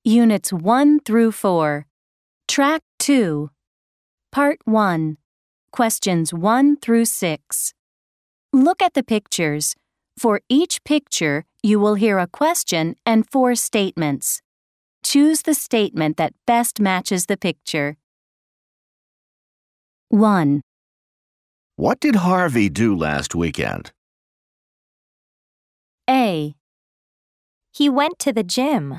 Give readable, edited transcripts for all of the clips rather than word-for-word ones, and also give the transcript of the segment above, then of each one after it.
Units 1 through 4. Track 2. Part 1. Questions 1 through 6. Look at the pictures. For each picture, you will hear a question and 4 statements. Choose the statement that best matches the picture. 1. What did Harvey do last weekend? A. He went to the gym.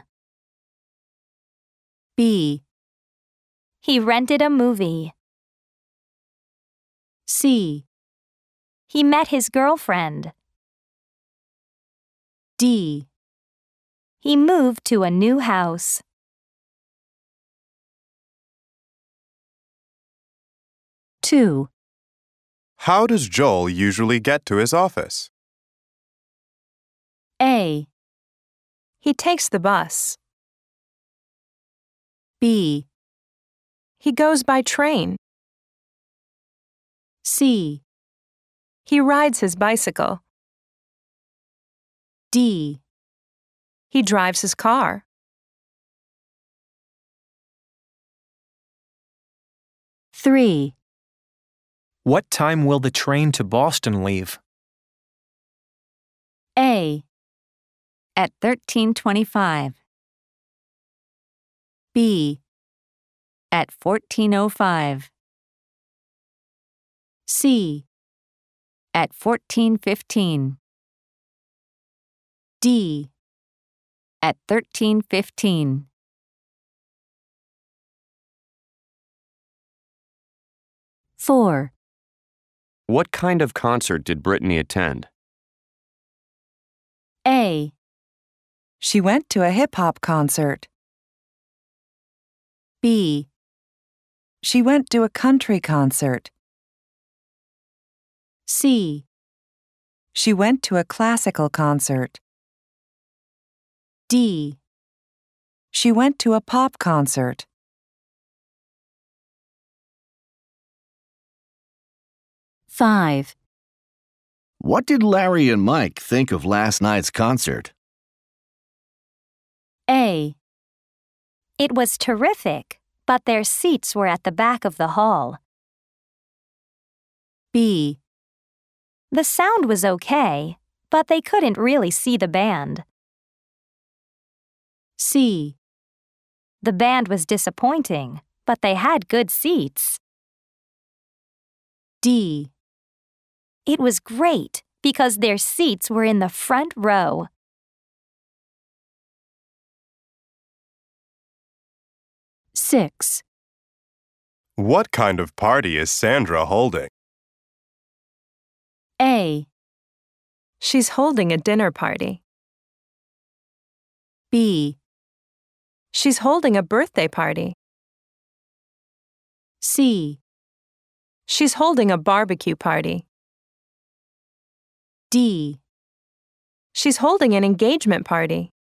B. He rented a movie. C. He met his girlfriend. D. He moved to a new house. Two. How does Joel usually get to his office? A. He takes the bus. B. He goes by train. C. He rides his bicycle. D. He drives his car. 3. What time will the train to Boston leave? A. At 13:25. B. At 14:05. C. At 14:15. D. At 13:15. 4. What kind of concert did Brittany attend? A. She went to a hip-hop concert. B. She went to a country concert. C. She went to a classical concert. D. She went to a pop concert. 5. What did Larry and Mike think of last night's concert? A. It was terrific, but their seats were at the back of the hall. B. The sound was okay, but they couldn't really see the band. C. The band was disappointing, but they had good seats. D. It was great because their seats were in the front row. 6. What kind of party is Sandra holding? A. She's holding a dinner party. B. She's holding a birthday party. C. She's holding a barbecue party. D. She's holding an engagement party.